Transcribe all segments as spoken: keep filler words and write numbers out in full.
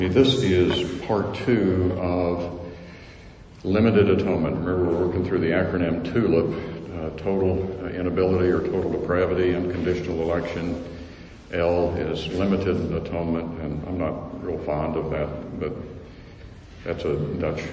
This is part two of limited atonement. Remember, we're working through the acronym TULIP, uh, total inability or total depravity, unconditional election. L is limited atonement, and I'm not real fond of that, but that's a Dutch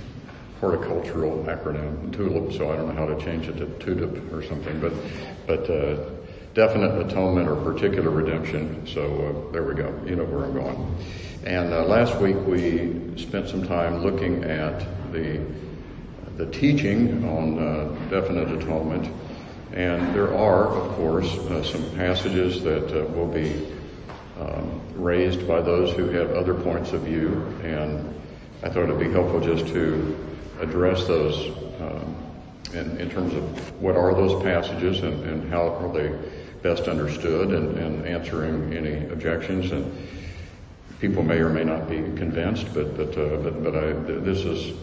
horticultural acronym, TULIP, so I don't know how to change it to TUDIP or something, but but uh, definite atonement or particular redemption. So uh, there we go. You know where I'm going. And uh, last week we spent some time looking at the the teaching on uh, definite atonement, and there are, of course, uh, some passages that uh, will be um, raised by those who have other points of view, and I thought it'd be helpful just to address those um, in, in terms of what are those passages and, and how are they best understood, and, and answering any objections. And people may or may not be convinced, but but uh, but, but I, this is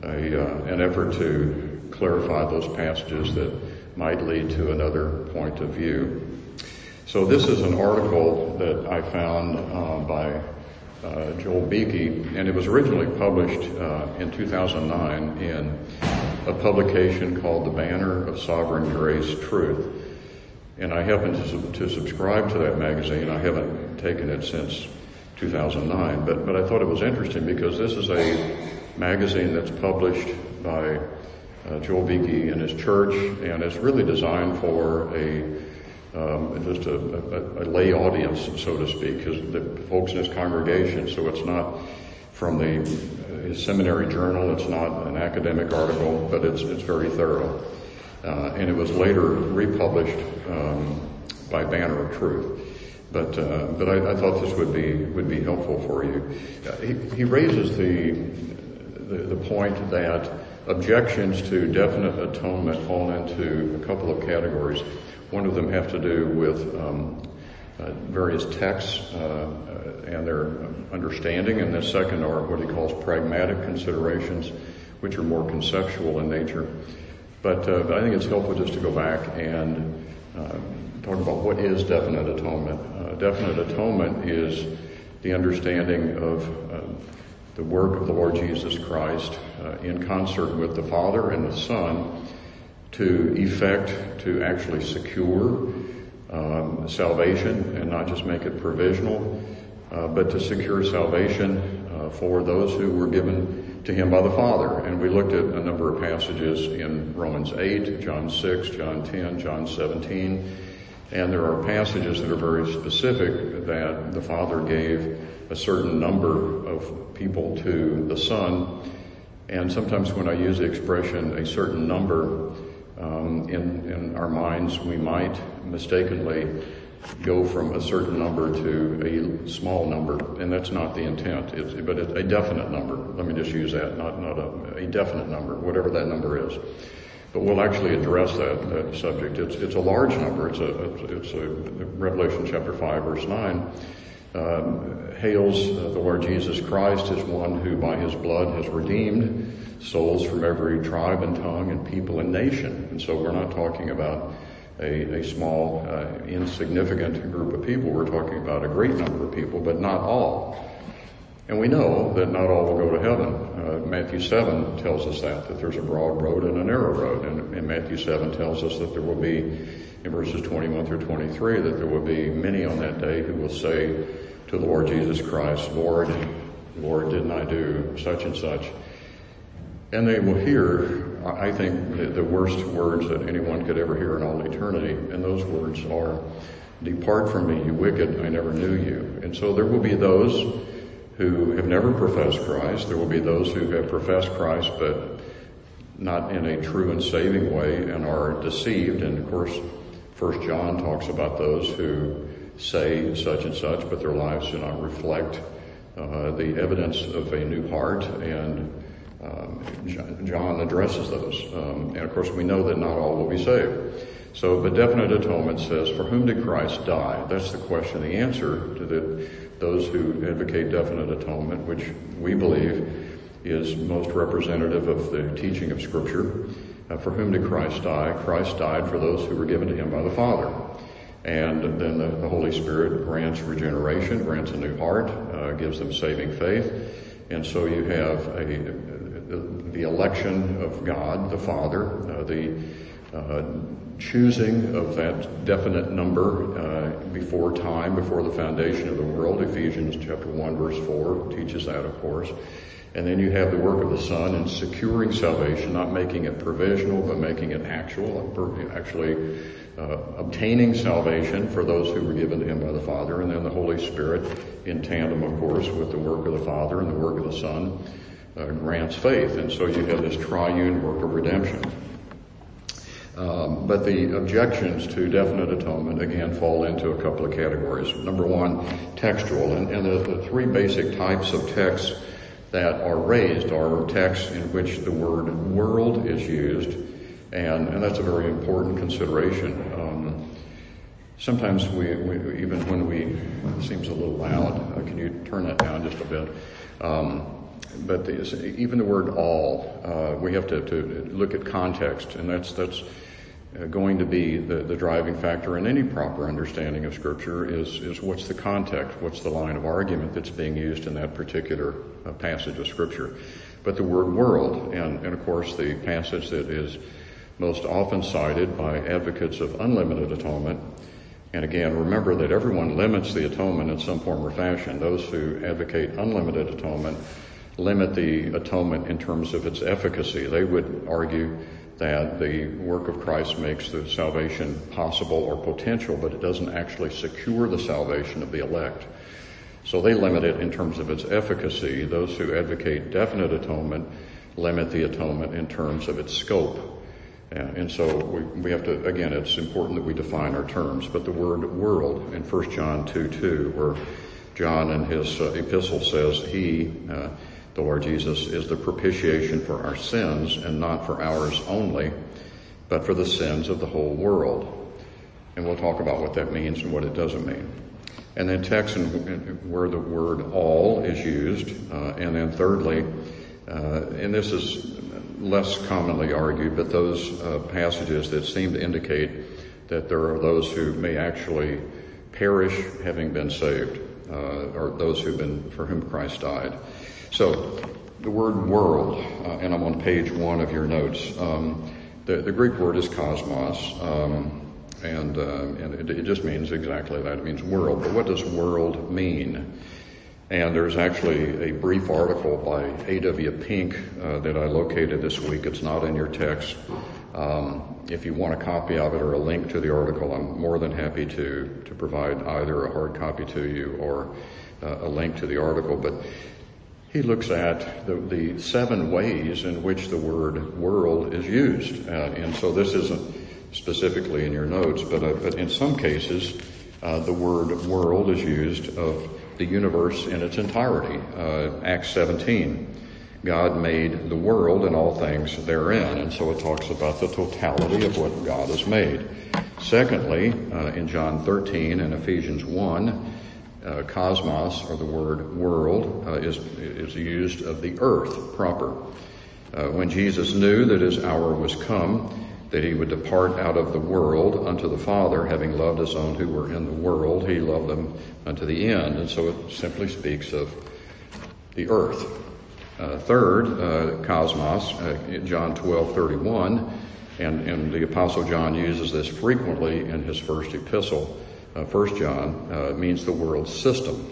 a uh, an effort to clarify those passages that might lead to another point of view. So this is an article that I found uh, by uh, Joel Beeke, and it was originally published uh, in two thousand nine in a publication called The Banner of Sovereign Grace Truth. And I happen to, to subscribe to that magazine. I haven't taken it since two thousand nine, but, but I thought it was interesting because this is a magazine that's published by uh, Joel Beeke and his church, and it's really designed for a um, just a, a, a lay audience, so to speak, because the folks in his congregation. So it's not from the uh, his seminary journal. It's not an academic article, but it's it's very thorough, uh, and it was later republished um, by Banner of Truth. But uh, but I, I thought this would be would be helpful for you. Uh, he, he raises the, the the point that objections to definite atonement fall into a couple of categories. One of them have to do with um, uh, various texts uh, uh, and their understanding, and the second are what he calls pragmatic considerations, which are more conceptual in nature. But, uh, but I think it's helpful just to go back and uh, talk about what is definite atonement. Uh, definite atonement is the understanding of uh, the work of the Lord Jesus Christ uh, in concert with the Father and the Son to effect, to actually secure um, salvation, and not just make it provisional, uh, but to secure salvation uh, for those who were given to him by the Father. And we looked at a number of passages in Romans eight, John six, John ten, John seventeen. And there are passages that are very specific that the Father gave a certain number of people to the Son. And sometimes when I use the expression a certain number, um, in, in our minds we might mistakenly go from a certain number to a small number, and that's not the intent. It's, but it's a definite number. Let me just use that, not, not a, a definite number, whatever that number is. But we'll actually address that, that subject. It's it's a large number. It's a it's a Revelation chapter five verse nine um, hails uh, the Lord Jesus Christ as one who by his blood has redeemed souls from every tribe and tongue and people and nation. And so we're not talking about a, a small uh, insignificant group of people. We're talking about a great number of people, but not all. And we know that not all will go to heaven. Uh, Matthew seven tells us that, that there's a broad road and a narrow road. And, and Matthew seven tells us that there will be, in verses twenty-one through twenty-three, that there will be many on that day who will say to the Lord Jesus Christ, Lord, Lord, didn't I do such and such? And they will hear, I think, the, the worst words that anyone could ever hear in all eternity. And those words are, depart from me, you wicked, I never knew you. And so there will be those who have never professed Christ. There will be those who have professed Christ, but not in a true and saving way, and are deceived. And of course, First John talks about those who say such and such, but their lives do not reflect uh, the evidence of a new heart. And um, John addresses those. Um, and of course, we know that not all will be saved. So, but definite atonement says, for whom did Christ die? That's the question. The answer to the those who advocate definite atonement, which we believe is most representative of the teaching of Scripture. Uh, for whom did Christ die? Christ died for those who were given to him by the Father. And then the, the Holy Spirit grants regeneration, grants a new heart, uh, gives them saving faith. And so you have a, the, the election of God, the Father, uh, the uh, choosing of that definite number uh, before time, before the foundation of the world. Ephesians chapter one, verse four teaches that, of course. And then you have the work of the Son in securing salvation, not making it provisional, but making it actual, actually uh, obtaining salvation for those who were given to him by the Father. And then the Holy Spirit, in tandem, of course, with the work of the Father and the work of the Son, uh, grants faith. And so you have this triune work of redemption. Um, but the objections to definite atonement, again, fall into a couple of categories. Number one, textual. And, and the, the three basic types of texts that are raised are texts in which the word world is used, and, and that's a very important consideration. Um, sometimes we, we, even when we, it seems a little loud, uh, can you turn that down just a bit? Um, but the, even the word all, uh, we have to, to look at context, and that's, that's uh, going to be the, the driving factor in any proper understanding of Scripture is, is what's the context, what's the line of argument that's being used in that particular uh, passage of Scripture. But the word world, and, and of course the passage that is most often cited by advocates of unlimited atonement. And again, remember that everyone limits the atonement in some form or fashion. Those who advocate unlimited atonement limit the atonement in terms of its efficacy. They would argue that the work of Christ makes the salvation possible or potential, but it doesn't actually secure the salvation of the elect. So they limit it in terms of its efficacy. Those who advocate definite atonement limit the atonement in terms of its scope. And, and so we, we have to, again, it's important that we define our terms. But the word world in First John two two, where John in his uh, epistle says, He, uh, the Lord Jesus, is the propitiation for our sins, and not for ours only, but for the sins of the whole world. And we'll talk about what that means and what it doesn't mean. And then texts in, in, where the word all is used. Uh, and then thirdly, uh, and this is less commonly argued, but those uh, passages that seem to indicate that there are those who may actually perish having been saved, uh, or those who've been, for whom Christ died. So the word world, uh, and I'm on page one of your notes. Um, the, the Greek word is cosmos, um, and, uh, and it, it just means exactly that. It means world. But what does world mean? And there's actually a brief article by A W Pink uh, that I located this week. It's not in your text. Um, if you want a copy of it or a link to the article, I'm more than happy to, to provide either a hard copy to you or uh, a link to the article. But he looks at the, the seven ways in which the word world is used. Uh, and so this isn't specifically in your notes, but, uh, but in some cases, uh, the word world is used of the universe in its entirety. Uh, Acts seventeen, God made the world and all things therein. And so it talks about the totality of what God has made. Secondly, uh, in John thirteen and Ephesians one, uh, cosmos, or the word world, uh, is, is used of the earth proper. Uh, when Jesus knew that his hour was come, that he would depart out of the world unto the Father, having loved his own who were in the world, he loved them unto the end. And so it simply speaks of the earth. Uh, third, uh, cosmos, uh, John twelve thirty-one, and, and the Apostle John uses this frequently in his first epistle, uh, First John, uh, means the world system.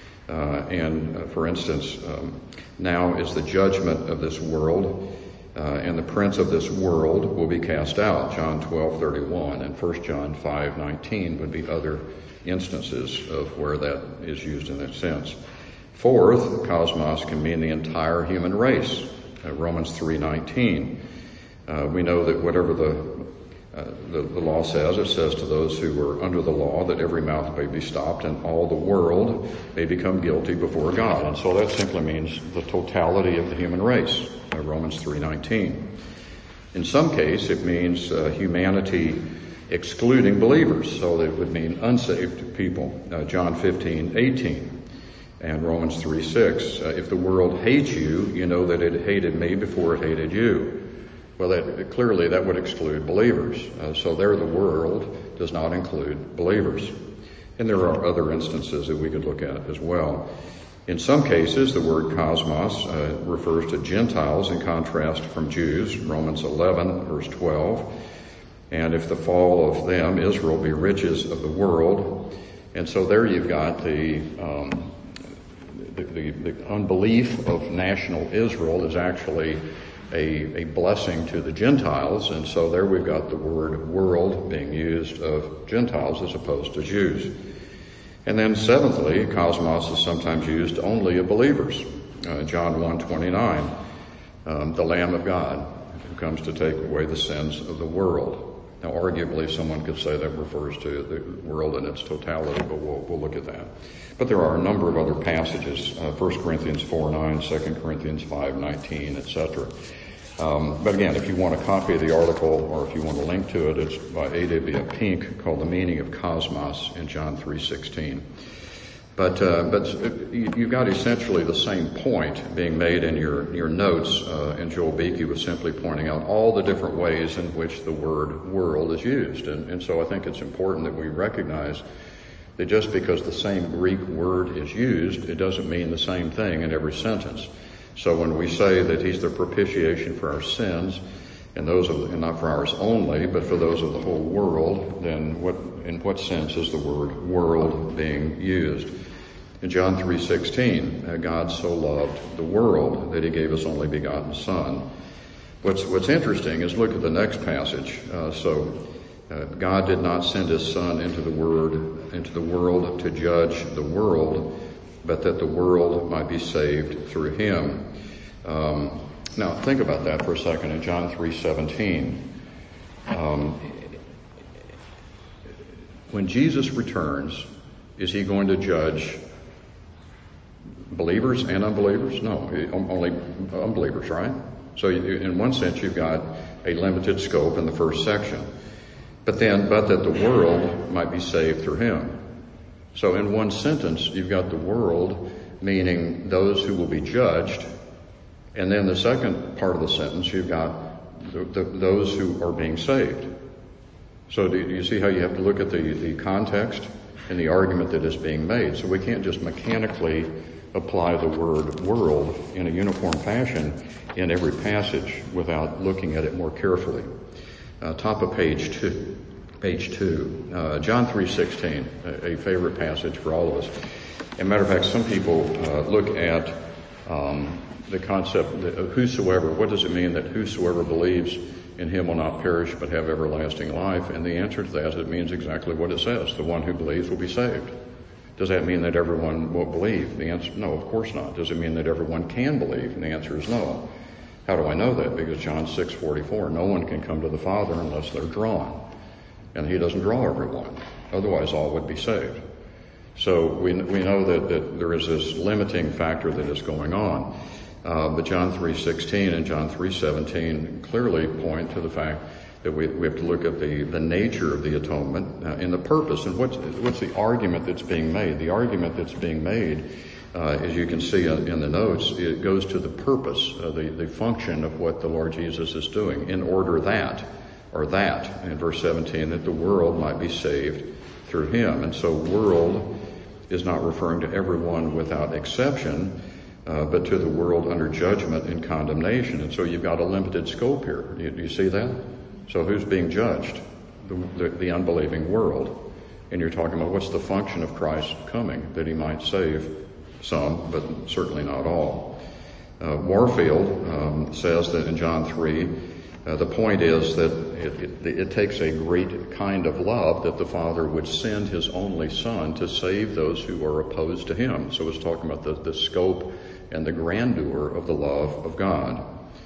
Uh, and uh, for instance, um, now is the judgment of this world, Uh, and the prince of this world will be cast out, John twelve thirty-one, and First John five nineteen would be other instances of where that is used in that sense. Fourth, cosmos can mean the entire human race, uh, Romans three nineteen. Uh, we know that whatever the, uh, the the law says, it says to those who were under the law that every mouth may be stopped and all the world may become guilty before God. And so that simply means the totality of the human race. Romans three nineteen. In some case, it means uh, humanity excluding believers, so that it would mean unsaved people. Uh, John fifteen eighteen and Romans three six. Uh, if the world hates you, you know that it hated me before it hated you. Well, that, clearly that would exclude believers. Uh, so there the world does not include believers. And there are other instances that we could look at as well. In some cases, the word cosmos uh, refers to Gentiles in contrast from Jews, Romans eleven, verse twelve. And if the fall of them, Israel, be riches of the world. And so there you've got the, um, the, the, the unbelief of national Israel is actually a, a blessing to the Gentiles. And so there we've got the word world being used of Gentiles as opposed to Jews. And then seventhly, cosmos is sometimes used only of believers. Uh, John one twenty-nine, um, the Lamb of God who comes to take away the sins of the world. Now, arguably, someone could say that refers to the world in its totality, but we'll, we'll look at that. But there are a number of other passages, uh, First Corinthians four nine, Second Corinthians five nineteen, et cetera. Um, but again, if you want a copy of the article or if you want a link to it, it's by A W Pink called The Meaning of Cosmos in John three sixteen. But, uh, but you've got essentially the same point being made in your, your notes, uh, and Joel Beakey was simply pointing out all the different ways in which the word world is used. And, and so I think it's important that we recognize that just because the same Greek word is used, it doesn't mean the same thing in every sentence. So when we say that he's the propitiation for our sins, and those of, and not for ours only, but for those of the whole world, then what, in what sense is the word world being used? In John three sixteen, uh, God so loved the world that he gave his only begotten Son. What's, what's interesting is look at the next passage. Uh, so, uh, God did not send his Son into the word, into the world to judge the world, but that the world might be saved through him. Um, now, think about that for a second in John three seventeen. Um, when Jesus returns, is he going to judge believers and unbelievers? No, only unbelievers, right? So in one sense, you've got a limited scope in the first section. But then, but that the world might be saved through him. So in one sentence, you've got the world, meaning those who will be judged. And then the second part of the sentence, you've got the, the, those who are being saved. So do you see how you have to look at the, the context and the argument that is being made? So we can't just mechanically apply the word world in a uniform fashion in every passage without looking at it more carefully. Uh, top of page two. Page two, uh, John three sixteen, a, a favorite passage for all of us. As a matter of fact, some people uh, look at um, the concept of whosoever. What does it mean that whosoever believes in him will not perish but have everlasting life? And the answer to that is it means exactly what it says. The one who believes will be saved. Does that mean that everyone will believe? The answer, no, of course not. Does it mean that everyone can believe? And the answer is no. How do I know that? Because John six forty-four, no one can come to the Father unless they're drawn. And he doesn't draw everyone. Otherwise, all would be saved. So we we know that, that there is this limiting factor that is going on. Uh, but John three sixteen and John three seventeen clearly point to the fact that we, we have to look at the, the nature of the atonement uh, and the purpose. And what's, what's the argument that's being made? The argument that's being made, uh, as you can see in, in the notes, it goes to the purpose, uh, the, the function of what the Lord Jesus is doing, in order that, or that, in verse seventeen, that the world might be saved through him. And so world is not referring to everyone without exception, uh, but to the world under judgment and condemnation. And so you've got a limited scope here. Do you, do you see that? So who's being judged? The, the, the unbelieving world. And you're talking about what's the function of Christ coming, that he might save some, but certainly not all. Uh, Warfield um, says that in John three, uh, the point is that it, it, it takes a great kind of love that the Father would send his only Son to save those who are opposed to him. So it's talking about the, the scope and the grandeur of the love of God.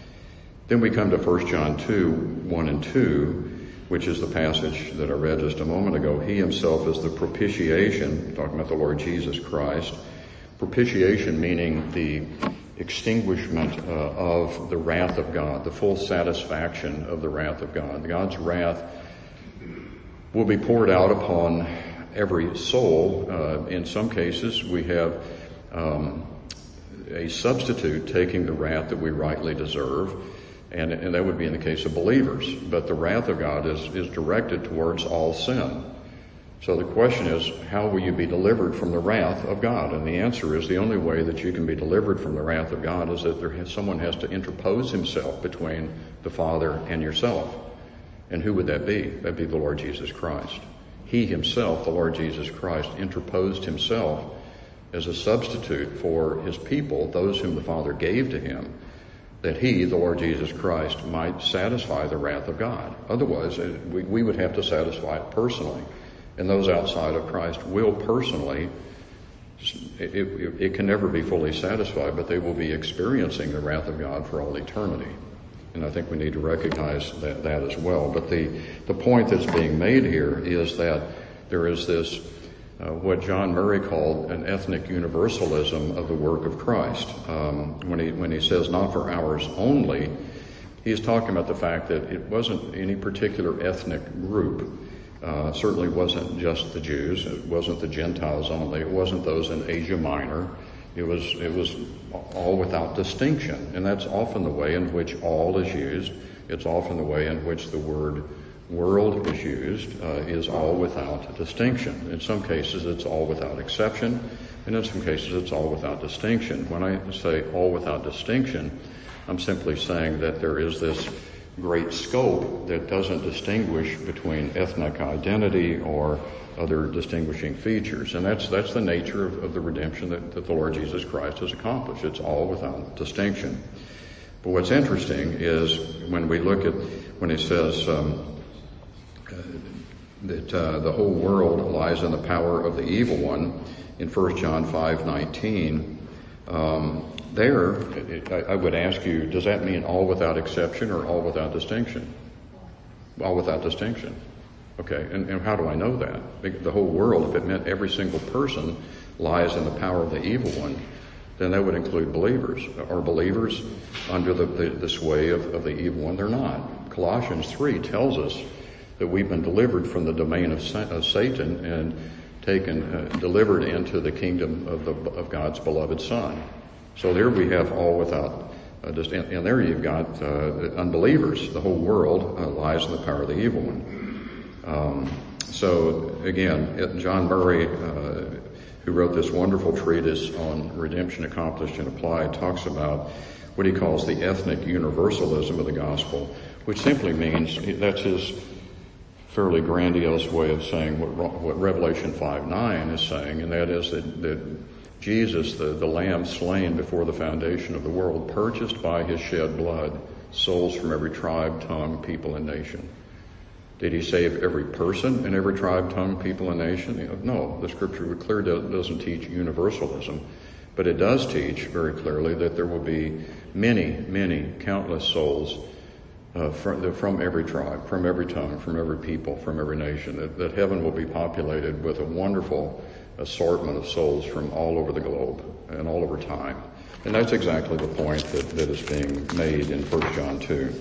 Then we come to First John two, one and two, which is the passage that I read just a moment ago. He himself is the propitiation, talking about the Lord Jesus Christ. Propitiation meaning the extinguishment uh, of the wrath of God, the full satisfaction of the wrath of God. God's wrath will be poured out upon every soul. Uh, in some cases, we have um, a substitute taking the wrath that we rightly deserve. And, and that would be in the case of believers. But the wrath of God is, is directed towards all sin. So the question is, how will you be delivered from the wrath of God? And the answer is the only way that you can be delivered from the wrath of God is that there has, someone has to interpose himself between the Father and yourself. And who would that be? That'd be the Lord Jesus Christ. He himself, the Lord Jesus Christ, interposed himself as a substitute for his people, those whom the Father gave to him, that he, the Lord Jesus Christ, might satisfy the wrath of God. Otherwise, we, we would have to satisfy it personally. And those outside of Christ will personally, it, it, it can never be fully satisfied, but they will be experiencing the wrath of God for all eternity. And I think we need to recognize that, that as well. But the, the point that's being made here is that there is this, uh, what John Murray called an ethnic universalism of the work of Christ. Um, when he, when he says not for ours only, he's talking about the fact that it wasn't any particular ethnic group. Uh, certainly wasn't just the Jews. It wasn't the Gentiles only. It wasn't those in Asia Minor. It was, it was all without distinction. And that's often the way in which all is used. It's often the way in which the word world is used, uh, is all without distinction. In some cases, it's all without exception. And in some cases, it's all without distinction. When I say all without distinction, I'm simply saying that there is this great scope that doesn't distinguish between ethnic identity or other distinguishing features. And that's that's the nature of, of the redemption that, that the Lord Jesus Christ has accomplished. It's all without distinction. But what's interesting is when we look at, when it says um, uh, that uh, the whole world lies in the power of the evil one in First John five nineteen, um, There, I would ask you, does that mean all without exception or all without distinction? All without distinction. Okay, and, and how do I know that? The whole world, if it meant every single person lies in the power of the evil one, then that would include believers. Are believers under the, the, the sway of, of the evil one? They're not. Colossians three tells us that we've been delivered from the domain of, of Satan and taken, uh, delivered into the kingdom of, the, of God's beloved Son. So there we have all without, uh, just, and, and there you've got uh, unbelievers. The whole world uh, lies in the power of the evil one. Um, so again, it, John Murray, uh, who wrote this wonderful treatise on redemption accomplished and applied, talks about what he calls the ethnic universalism of the gospel, which simply means, that's his fairly grandiose way of saying what, what Revelation five nine is saying, and that is that, that Jesus, the, the Lamb slain before the foundation of the world, purchased by his shed blood souls from every tribe, tongue, people, and nation. Did he save every person in every tribe, tongue, people, and nation? No, the scripture clearly doesn't teach universalism, but it does teach very clearly that there will be many, many, countless souls uh, from, from every tribe, from every tongue, from every people, from every nation, that, that heaven will be populated with a wonderful assortment of souls from all over the globe and all over time. And that's exactly the point that, that is being made in First John two.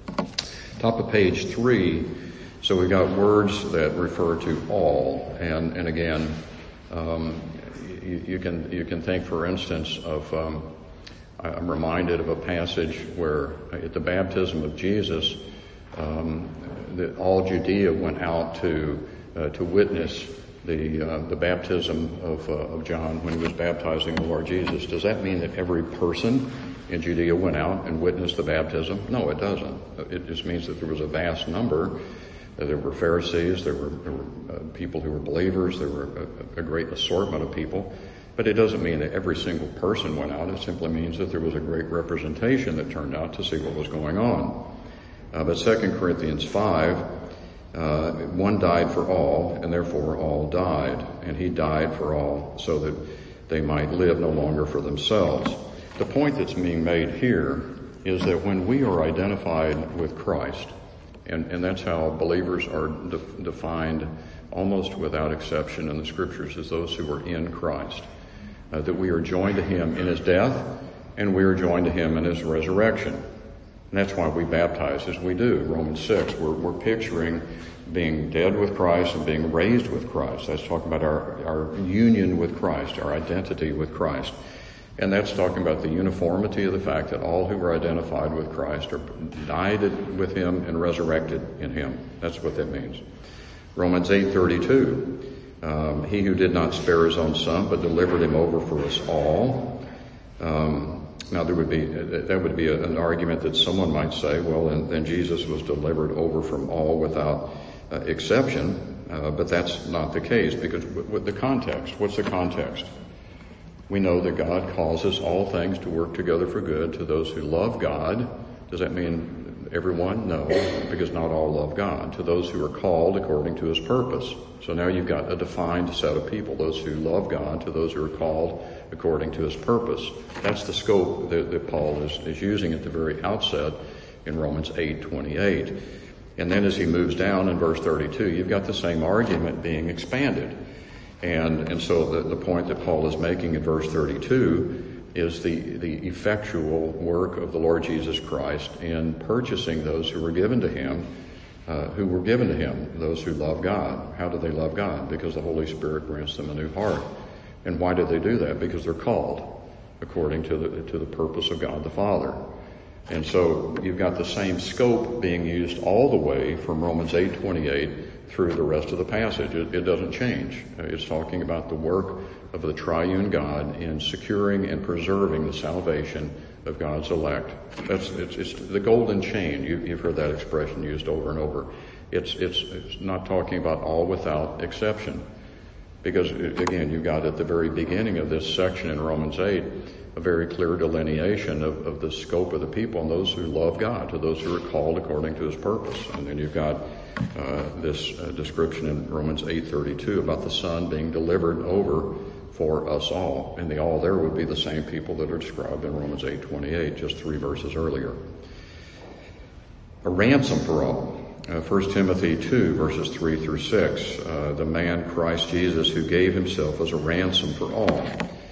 Top of page three, so we've got words that refer to all, and, and again, um, you, you can you can think, for instance, of, um, I'm reminded of a passage where at the baptism of Jesus, um, that all Judea went out to uh, to witness the uh, the baptism of uh, of John when he was baptizing the Lord Jesus. Does that mean that every person in Judea went out and witnessed the baptism? No, it doesn't. It just means that there was a vast number. There were Pharisees, there were, there were uh, people who were believers, there were a, a great assortment of people. But it doesn't mean that every single person went out. It simply means that there was a great representation that turned out to see what was going on. Uh, but Second Corinthians five, uh, one died for all, and therefore all died. And he died for all so that they might live no longer for themselves. The point that's being made here is that when we are identified with Christ, and, and that's how believers are de- defined almost without exception in the scriptures, as those who are in Christ, uh, that we are joined to him in his death, and we are joined to him in his resurrection. And that's why we baptize as we do. Romans six, we're, we're picturing being dead with Christ and being raised with Christ. That's talking about our, our union with Christ, our identity with Christ. And that's talking about the uniformity of the fact that all who were identified with Christ are died with him and resurrected in him. That's what that means. Romans eight thirty-two, um, he who did not spare his own son, but delivered him over for us all. Um, now there would be, that would be a, an argument that someone might say, well, then, then Jesus was delivered over from all without uh, exception. Uh, but that's not the case, because with the context, what's the context? We know that God causes all things to work together for good to those who love God. Does that mean everyone? No, because not all love God. To those who are called according to his purpose. So now you've got a defined set of people, those who love God, to those who are called according to his purpose. That's the scope that, that Paul is, is using at the very outset in Romans eight twenty-eight. And then as he moves down in verse thirty-two, you've got the same argument being expanded. And, and so the, the point that Paul is making in verse thirty-two is the, the effectual work of the Lord Jesus Christ in purchasing those who were given to him, uh, who were given to him, those who love God. How do they love God? Because the Holy Spirit grants them a new heart. And why do they do that? Because they're called according to the, to the purpose of God the Father. And so you've got the same scope being used all the way from Romans eight twenty-eight through the rest of the passage. It, it doesn't change. It's talking about the work of the triune God in securing and preserving the salvation of God's elect. That's it's, it's the golden chain. You, you've heard that expression used over and over. It's it's it's not talking about all without exception, because again, you've got at the very beginning of this section in Romans eight a very clear delineation of, of the scope of the people and those who love God, to those who are called according to his purpose. And then you've got uh, this uh, description in Romans eight thirty-two about the Son being delivered over for us all. And the all there would be the same people that are described in Romans eight twenty-eight, just three verses earlier. A ransom for all. Uh, First Timothy two, verses three through six. Uh, the man Christ Jesus who gave himself as a ransom for all.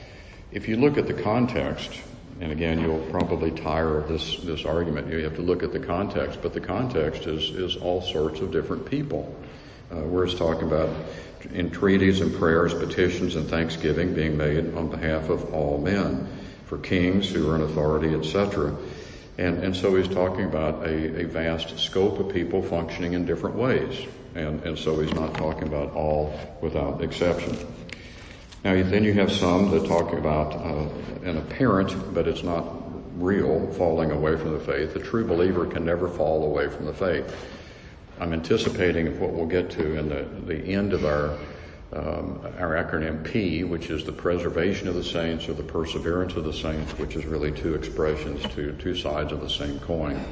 If you look at the context, and again, you'll probably tire of this, this argument. You have to look at the context, but the context is, is all sorts of different people. Uh, where it's talking about entreaties and prayers, petitions and thanksgiving being made on behalf of all men, for kings who are in authority, et cetera. And, and so he's talking about a, a vast scope of people functioning in different ways. And, and so he's not talking about all without exception. Now, then you have some that talk about uh, an apparent, but it's not real, falling away from the faith. A true believer can never fall away from the faith. I'm anticipating what we'll get to in the, the end of our um, our acronym P, which is the preservation of the saints, or the perseverance of the saints, which is really two expressions, two, two sides of the same coin.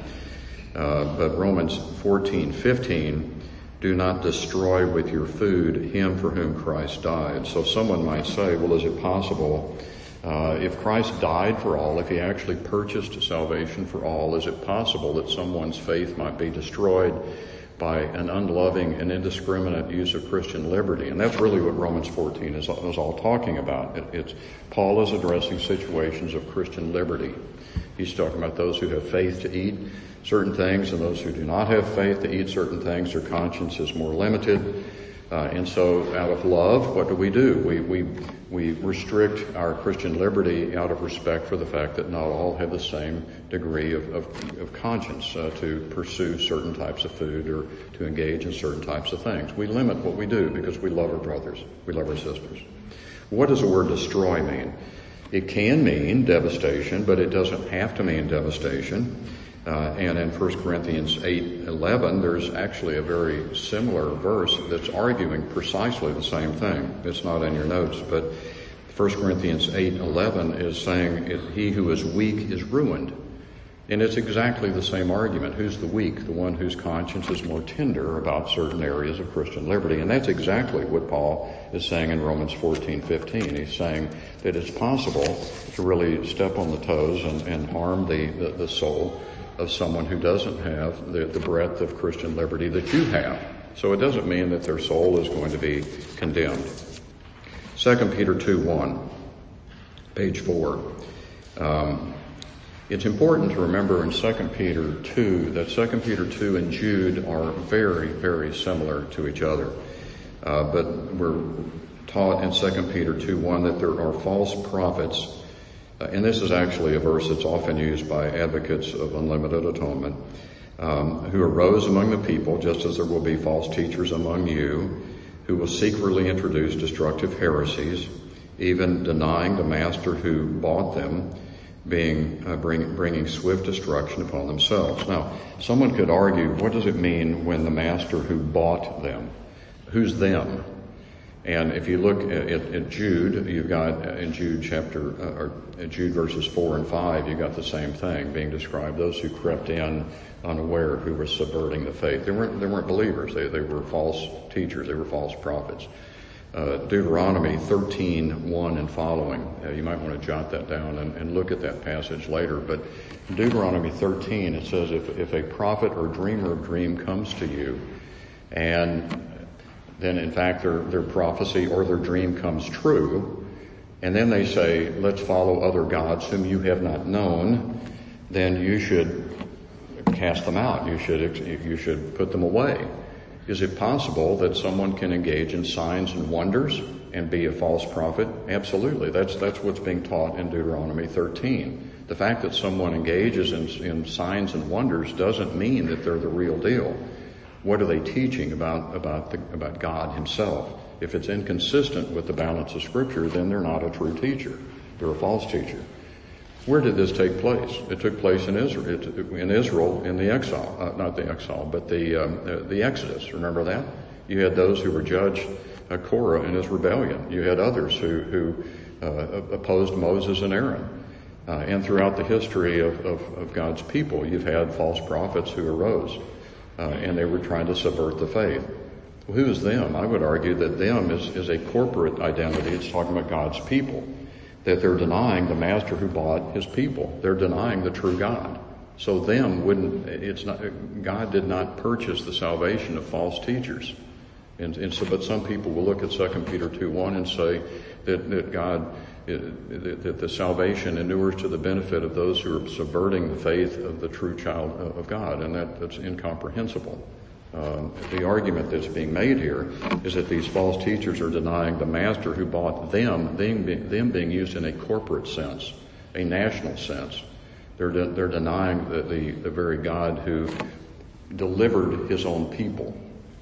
Uh, but Romans fourteen fifteen, do not destroy with your food him for whom Christ died. So someone might say, well, is it possible, uh, if Christ died for all, if he actually purchased salvation for all, is it possible that someone's faith might be destroyed by an unloving and indiscriminate use of Christian liberty? And that's really what Romans fourteen is, is all talking about. It, it's Paul is addressing situations of Christian liberty. He's talking about those who have faith to eat certain things and those who do not have faith to eat certain things. Their conscience is more limited. Uh, and so out of love, what do we do? We, we, we restrict our Christian liberty out of respect for the fact that not all have the same degree of, of, of conscience uh, to pursue certain types of food or to engage in certain types of things. We limit what we do because we love our brothers. We love our sisters. What does the word destroy mean? It can mean devastation, but it doesn't have to mean devastation. Uh, and in First Corinthians eight eleven, there's actually a very similar verse that's arguing precisely the same thing. It's not in your notes, but First Corinthians eight eleven is saying he who is weak is ruined. And it's exactly the same argument. Who's the weak? The one whose conscience is more tender about certain areas of Christian liberty. And that's exactly what Paul is saying in Romans fourteen fifteen. He's saying that it's possible to really step on the toes and, and harm the, the, the soul of someone who doesn't have the, the breadth of Christian liberty that you have. So it doesn't mean that their soul is going to be condemned. Second Peter two one, page four. Um, It's important to remember in Second Peter two that Second Peter two and Jude are very, very similar to each other. Uh, but we're taught in Second Peter two one that there are false prophets Uh, and this is actually a verse that's often used by advocates of unlimited atonement, um, who arose among the people, just as there will be false teachers among you, who will secretly introduce destructive heresies, even denying the master who bought them, being uh, bring, bringing swift destruction upon themselves. Now, someone could argue, what does it mean when the master who bought them? Who's them? And if you look at, at, at Jude, you've got uh, in Jude chapter, uh, or Jude verses four and five, you got the same thing being described. Those who crept in unaware, who were subverting the faith. They weren't, they weren't believers. They, they were false teachers. They were false prophets. Uh, Deuteronomy thirteen, one and following. Uh, you might want to jot that down and, and look at that passage later. But in Deuteronomy thirteen, it says, if, if a prophet or dreamer of dream comes to you, and then in fact their, their prophecy or their dream comes true, and then they say, let's follow other gods whom you have not known, then you should cast them out. You should, you should put them away. Is it possible that someone can engage in signs and wonders and be a false prophet? Absolutely. That's, that's what's being taught in Deuteronomy thirteen. The fact that someone engages in, in signs and wonders doesn't mean that they're the real deal. What are they teaching about, about the, about God himself? If it's inconsistent with the balance of Scripture, then they're not a true teacher. They're a false teacher. Where did this take place? It took place in Israel, in Israel, in the exile, uh, not the exile, but the um, uh, the Exodus. Remember that? You had those who were judged, uh, Korah in his rebellion. You had others who who uh, opposed Moses and Aaron. Uh, and throughout the history of, of, of God's people, you've had false prophets who arose, uh, and they were trying to subvert the faith. Well, who is them? I would argue that them is, is a corporate identity. It's talking about God's people. That they're denying the master who bought his people. They're denying the true God. So them wouldn't, it's not, God did not purchase the salvation of false teachers. And, and so, but some people will look at Second Peter two one and say that, that God, that, that the salvation inures to the benefit of those who are subverting the faith of the true child of God. And that, that's incomprehensible. Um, the argument that's being made here is that these false teachers are denying the master who bought them, them being, them being used in a corporate sense, a national sense. They're de- they're denying the, the, the very God who delivered his own people.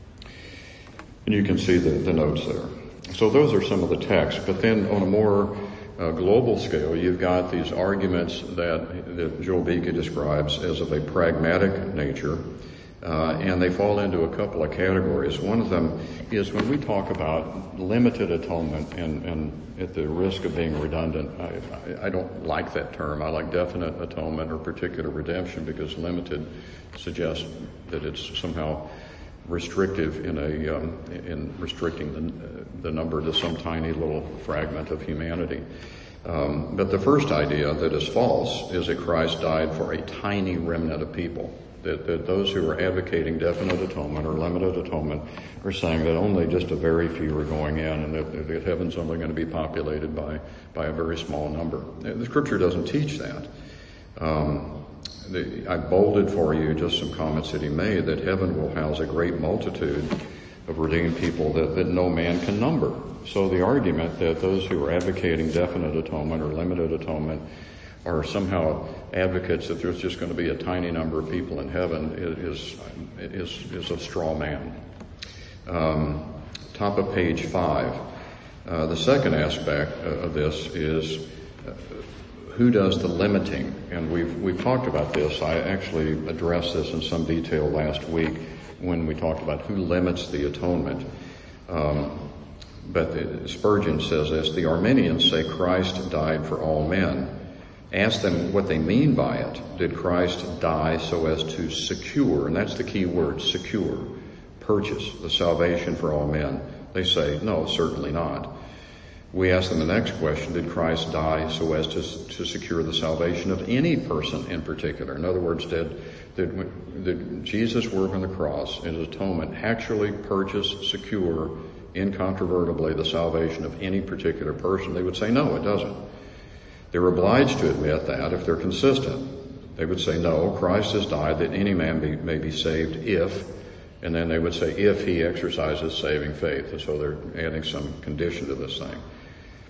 And you can see the, the notes there. So those are some of the texts. But then on a more uh, global scale, you've got these arguments that, that Joel Beeke describes as of a pragmatic nature. Uh, and they fall into a couple of categories. One of them is when we talk about limited atonement, and, and at the risk of being redundant, I, I, I don't like that term. I like definite atonement or particular redemption, because limited suggests that it's somehow restrictive in a um, in restricting the, the number to some tiny little fragment of humanity. Um, but the first idea that is false is that Christ died for a tiny remnant of people. That, that those who are advocating definite atonement or limited atonement are saying that only just a very few are going in, and that, that heaven's only going to be populated by, by a very small number. The Scripture doesn't teach that. Um, the, I bolded for you just some comments that he made, that heaven will house a great multitude of redeemed people that, that no man can number. So the argument that those who are advocating definite atonement or limited atonement are somehow advocates that there's just going to be a tiny number of people in heaven is is is a straw man. Um, top of page five. Uh, the second aspect of this is uh, who does the limiting, and we've we've talked about this. I actually addressed this in some detail last week when we talked about who limits the atonement. Um, but the, Spurgeon says this: the Arminians say Christ died for all men. Ask them what they mean by it. Did Christ die so as to secure, and that's the key word, secure, purchase the salvation for all men? They say, no, certainly not. We ask them the next question: did Christ die so as to to secure the salvation of any person in particular? In other words, did did, did Jesus' work on the cross and his atonement actually purchase, secure, incontrovertibly the salvation of any particular person? They would say, no, it doesn't. They're obliged to admit that if they're consistent. They would say, no, Christ has died that any man be, may be saved if, and then they would say, if he exercises saving faith. And so they're adding some condition to this thing.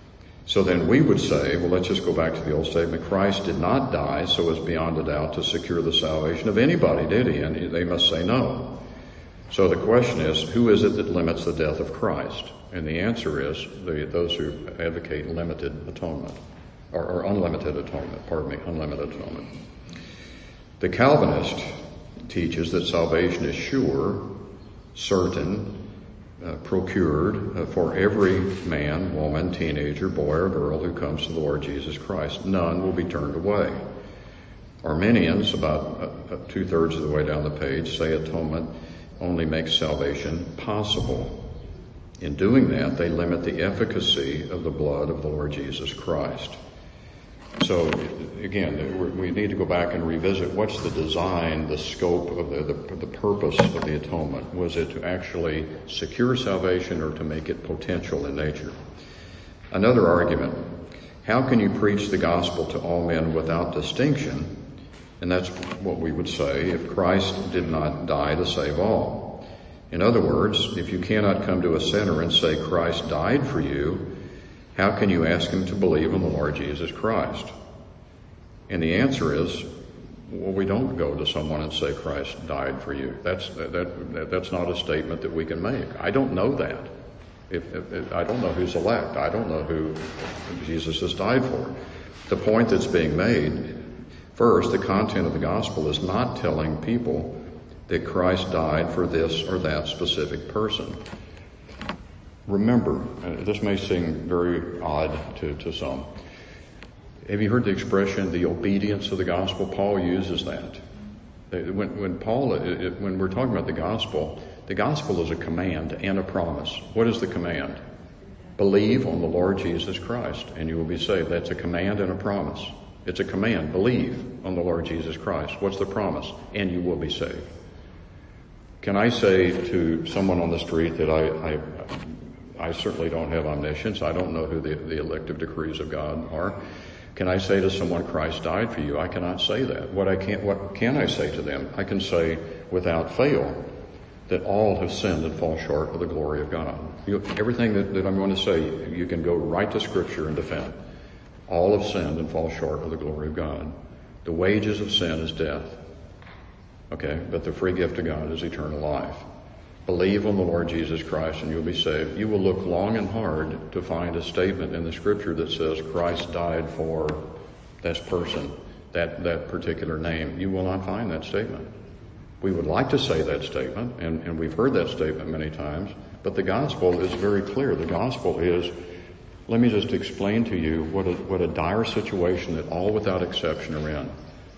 So then we would say, well, let's just go back to the old statement. Christ did not die so as beyond a doubt to secure the salvation of anybody, did he? And they must say no. So the question is, who is it that limits the death of Christ? And the answer is the, those who advocate limited atonement, or, or unlimited atonement, pardon me, unlimited atonement. The Calvinist teaches that salvation is sure, certain, uh, procured uh, for every man, woman, teenager, boy, or girl who comes to the Lord Jesus Christ. None will be turned away. Arminians, about uh, two-thirds of the way down the page, say atonement only makes salvation possible. In doing that, they limit the efficacy of the blood of the Lord Jesus Christ. So, again, we need to go back and revisit what's the design, the scope of the, the, the purpose of the atonement. Was it to actually secure salvation or to make it potential in nature? Another argument, how can you preach the gospel to all men without distinction? And that's what we would say if Christ did not die to save all. In other words, if you cannot come to a sinner and say Christ died for you, how can you ask him to believe in the Lord Jesus Christ? And the answer is, well, we don't go to someone and say Christ died for you. That's that, that that's not a statement that we can make. I don't know that. If, if, if I don't know who's elect. I don't know who Jesus has died for. The point that's being made, first, the content of the gospel is not telling people that Christ died for this or that specific person. Remember, and this may seem very odd to, to some. Have you heard the expression, the obedience of the gospel? Paul uses that. When, when Paul, it, when we're talking about the gospel, the gospel is a command and a promise. What is the command? Believe on the Lord Jesus Christ and you will be saved. That's a command and a promise. It's a command. Believe on the Lord Jesus Christ. What's the promise? And you will be saved. Can I say to someone on the street that I, I I certainly don't have omniscience. I don't know who the, the elective decrees of God are. Can I say to someone, Christ died for you? I cannot say that. What I can't, what can I say to them? I can say without fail that all have sinned and fall short of the glory of God. You, everything that, that I'm going to say, you can go right to Scripture and defend. All have sinned and fall short of the glory of God. The wages of sin is death. Okay, but the free gift of God is eternal life. Believe on the Lord Jesus Christ and you'll be saved. You will look long and hard to find a statement in the Scripture that says Christ died for this person, that, that particular name. You will not find that statement. We would like to say that statement, and, and we've heard that statement many times, but the gospel is very clear. The gospel is, let me just explain to you what a, what a dire situation that all without exception are in.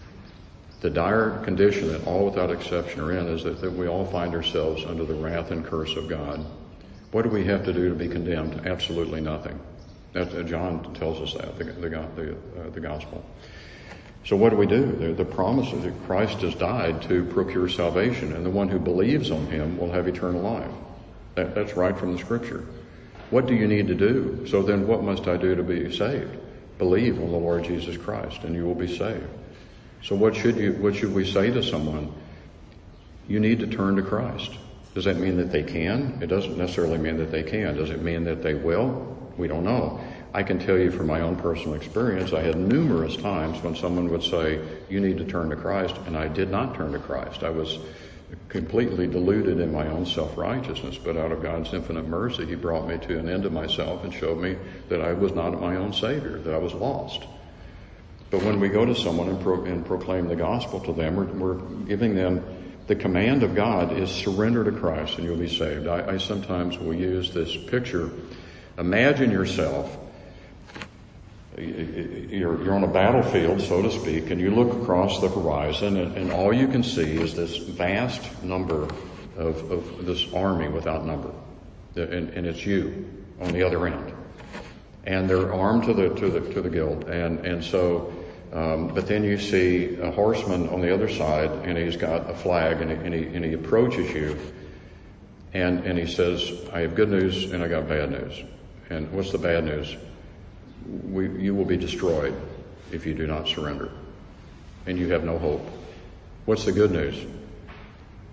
The dire condition that all without exception are in is that, that we all find ourselves under the wrath and curse of God. What do we have to do to be condemned? Absolutely nothing. That, uh, John tells us that, the, the, the, uh, the gospel. So what do we do? The, the promise is that Christ has died to procure salvation, and the one who believes on him will have eternal life. That, that's right from the Scripture. What do you need to do? So then what must I do to be saved? Believe on the Lord Jesus Christ, and you will be saved. So what should you, what should we say to someone? You need to turn to Christ. Does that mean that they can? It doesn't necessarily mean that they can. Does it mean that they will? We don't know. I can tell you from my own personal experience, I had numerous times when someone would say, you need to turn to Christ, and I did not turn to Christ. I was completely deluded in my own self-righteousness, but out of God's infinite mercy, he brought me to an end of myself and showed me that I was not my own Savior, that I was lost. But when we go to someone and, pro- and proclaim the gospel to them, we're, we're giving them the command of God is surrender to Christ and you'll be saved. I, I sometimes will use this picture. Imagine yourself, you're, you're on a battlefield, so to speak, and you look across the horizon and, and all you can see is this vast number of, of this army without number. And, and it's you on the other end. And they're armed to the, to the, to the gilt. And, and so, Um, but then you see a horseman on the other side, and he's got a flag, and he, and he, and he approaches you, and, and he says, I have good news and I got bad news. And what's the bad news? We, you will be destroyed if you do not surrender, and you have no hope. What's the good news?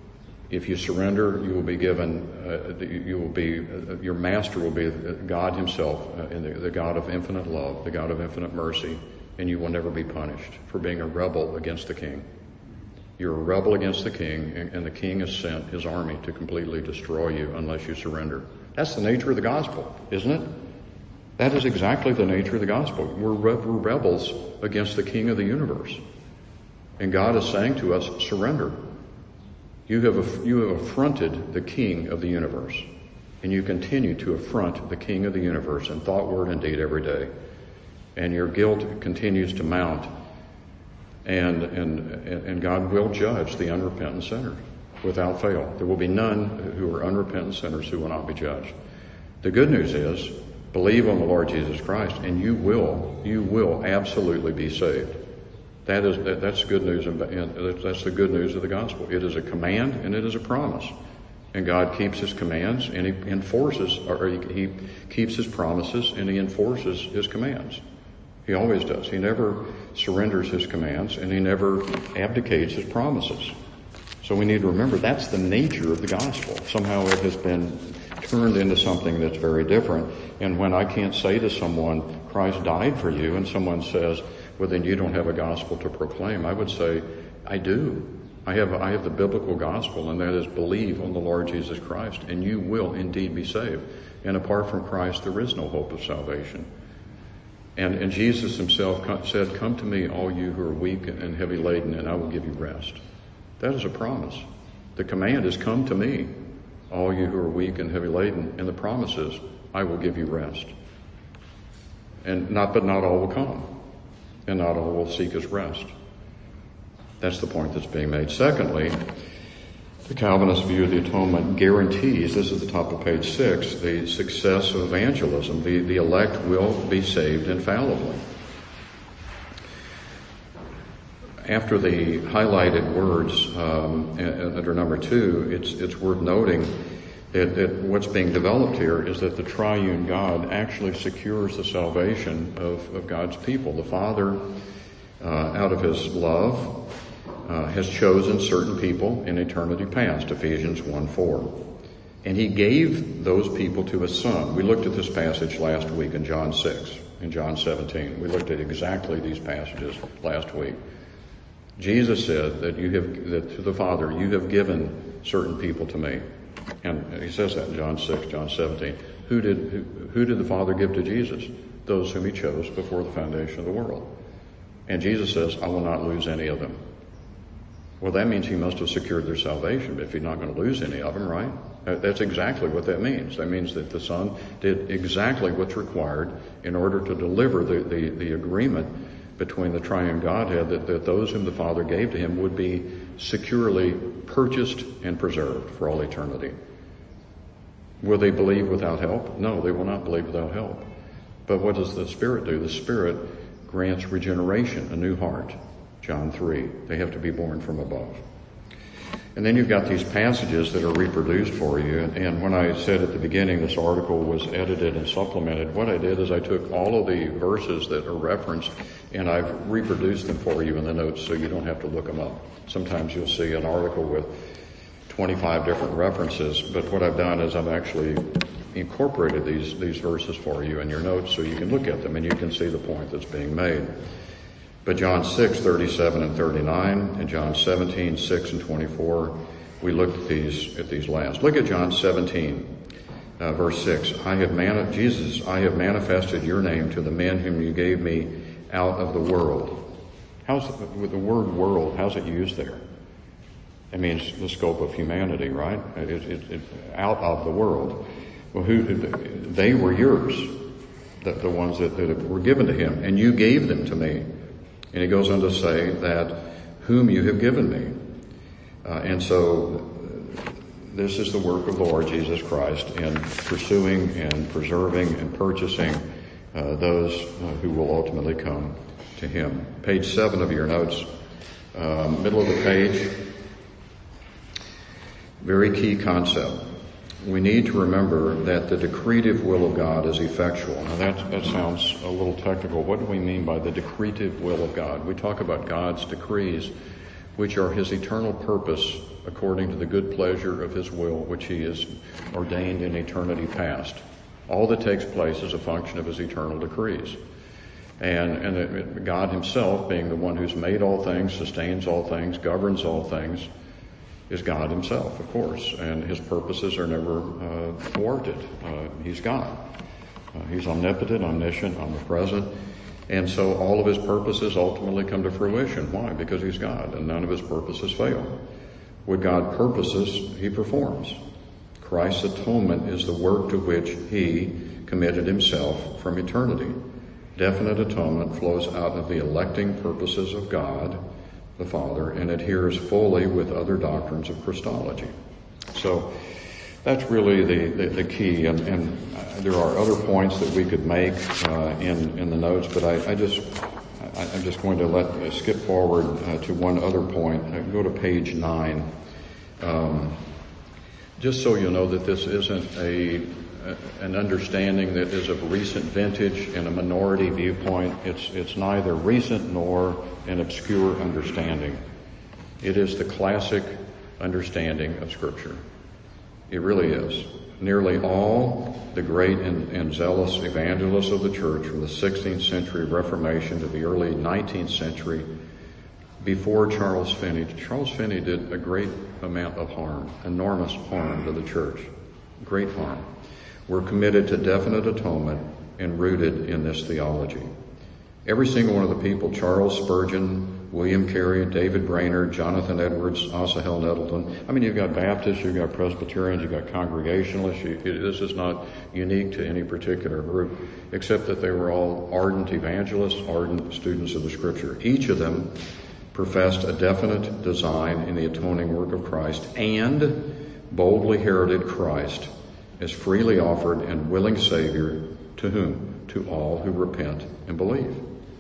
If you surrender, you will be given, uh, you will be, uh, your master will be God himself, uh, and the, the God of infinite love, the God of infinite mercy, and you will never be punished for being a rebel against the king. You're a rebel against the king, and, and the king has sent his army to completely destroy you unless you surrender. That's the nature of the gospel, isn't it? That is exactly the nature of the gospel. We're, re- we're rebels against the king of the universe. And God is saying to us, surrender. You have, you have affronted the king of the universe, and you continue to affront the king of the universe in thought, word, and deed every day. And your guilt continues to mount, and, and, and God will judge the unrepentant sinner without fail. There will be none who are unrepentant sinners who will not be judged. The good news is, believe on the Lord Jesus Christ, and you will, you will absolutely be saved. That is, that, that's good news, and that's the good news of the gospel. It is a command and it is a promise. And God keeps his commands and he enforces, or he, he keeps his promises and he enforces his commands. He always does. He never surrenders his commands and he never abdicates his promises. So we need to remember that's the nature of the gospel. Somehow it has been turned into something that's very different. And when I can't say to someone, Christ died for you, and someone says, well, then you don't have a gospel to proclaim, I would say, I do. I have, I have the biblical gospel, and that is believe on the Lord Jesus Christ, and you will indeed be saved. And apart from Christ, there is no hope of salvation. And, and Jesus himself said, come to me, all you who are weak and heavy laden, and I will give you rest. That is a promise. The command is, come to me, all you who are weak and heavy laden, and the promise is, I will give you rest. And not, but not all will come. And not all will seek his rest. That's the point that's being made. Secondly, the Calvinist view of the atonement guarantees, this is the top of page six, the success of evangelism. The, the elect will be saved infallibly. After the highlighted words um, under number two, it's, it's worth noting that, that what's being developed here is that the triune God actually secures the salvation of, of God's people. The Father, uh, out of his love, uh, has chosen certain people in eternity past, Ephesians one four. And he gave those people to his Son. We looked at this passage last week in John six, in John seventeen. We looked at exactly these passages last week. Jesus said that you have, that to the Father, you have given certain people to me. And he says that in John six, John seventeen. Who did, who, who did the Father give to Jesus? Those whom he chose before the foundation of the world. And Jesus says, I will not lose any of them. Well, that means he must have secured their salvation, but if he's not going to lose any of them, right? That's exactly what that means. That means that the Son did exactly what's required in order to deliver the, the, the agreement between the triune Godhead that, that those whom the Father gave to him would be securely purchased and preserved for all eternity. Will they believe without help? No, they will not believe without help. But what does the Spirit do? The Spirit grants regeneration, a new heart. John three. They have to be born from above. And then you've got these passages that are reproduced for you. And when I said at the beginning this article was edited and supplemented, what I did is I took all of the verses that are referenced and I've reproduced them for you in the notes so you don't have to look them up. Sometimes you'll see an article with twenty-five different references, but what I've done is I've actually incorporated these, these verses for you in your notes so you can look at them and you can see the point that's being made. But John six, thirty-seven and thirty-nine, and John seventeen, six and twenty-four, we looked at these, at these last. Look at John seventeen, uh, verse six. I have mani- Jesus, I have manifested your name to the men whom you gave me out of the world. How's the, with the word world, how's it used there? It means the scope of humanity, right? It, it, it, out of the world. Well, who, they were yours, the, the ones that, that were given to him, and you gave them to me. And he goes on to say that whom you have given me. Uh, and so this is the work of the Lord Jesus Christ in pursuing and preserving and purchasing uh, those uh, who will ultimately come to him. Page seven of your notes, uh, middle of the page, very key concept. We need to remember that the decretive will of God is effectual. Now that, that sounds a little technical. What do we mean by the decretive will of God? We talk about God's decrees which are his eternal purpose according to the good pleasure of his will, which he has ordained in eternity past. All that takes place is a function of his eternal decrees. And, and it, God himself, being the one who's made all things, sustains all things, governs all things, is God himself, of course. And his purposes are never uh, thwarted. Uh, he's God. Uh, he's omnipotent, omniscient, omnipresent. And so all of his purposes ultimately come to fruition. Why? Because he's God, and none of his purposes fail. What God purposes, he performs. Christ's atonement is the work to which he committed himself from eternity. Definite atonement flows out of the electing purposes of God, the Father, and adheres fully with other doctrines of Christology. So that's really the, the, the key, and, and there are other points that we could make uh, in, in the notes, but I, I just, I, I'm just going to let uh, skip forward uh, to one other point. I go to page nine. Um, just so you know that this isn't a, a an understanding that is of recent vintage and a minority viewpoint. It's, it's neither recent nor an obscure understanding. It is the classic understanding of Scripture. It really is. Nearly all the great and, and zealous evangelists of the church from the sixteenth century Reformation to the early nineteenth century, before Charles Finney, Charles Finney did a great amount of harm, enormous harm to the church, great harm. We're committed to definite atonement and rooted in this theology. Every single one of the people, Charles Spurgeon, William Carey, David Brainerd, Jonathan Edwards, Asahel Nettleton. I mean, you've got Baptists, you've got Presbyterians, you've got Congregationalists. You, it, this is not unique to any particular group, except that they were all ardent evangelists, ardent students of the Scripture. Each of them professed a definite design in the atoning work of Christ and boldly heralded Christ as freely offered and willing Savior to whom? To all who repent and believe.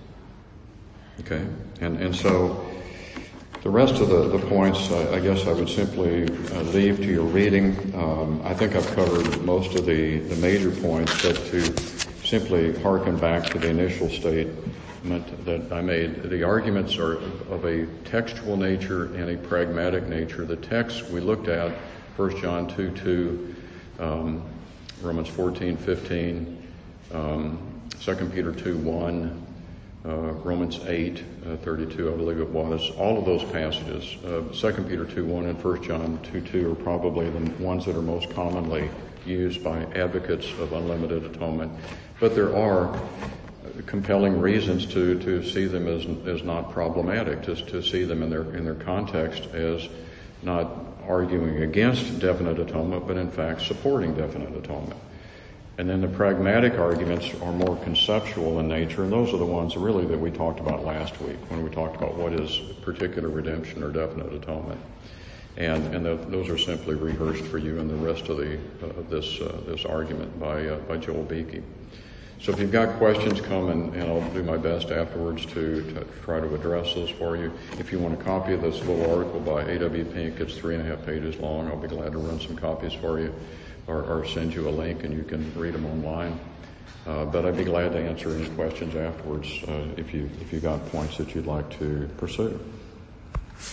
Okay? And and so the rest of the, the points, uh, I guess I would simply uh, leave to your reading. Um, I think I've covered most of the, the major points, but to simply hearken back to the initial statement that I made, the arguments are of a textual nature and a pragmatic nature. The text we looked at, First John two two, um, Romans fourteen fifteen, um, Second Peter two one, Uh, Romans eight thirty-two, I believe it was. All of those passages, uh, Second Peter two one and First John two two, are probably the ones that are most commonly used by advocates of unlimited atonement. But there are compelling reasons to, to see them as as not problematic, to, to see them in their in their context as not arguing against definite atonement, but in fact supporting definite atonement. And then the pragmatic arguments are more conceptual in nature, and those are the ones really that we talked about last week when we talked about what is particular redemption or definite atonement. And and the, those are simply rehearsed for you in the rest of the uh, this uh, this argument by uh, by Joel Beeke. So if you've got questions, come and, and I'll do my best afterwards to, to try to address those for you. If you want a copy of this little article by A W Pink, it's three and a half pages long. I'll be glad to run some copies for you. Or, or send you a link and you can read them online. Uh, but I'd be glad to answer any questions afterwards uh, if you if you got points that you'd like to pursue.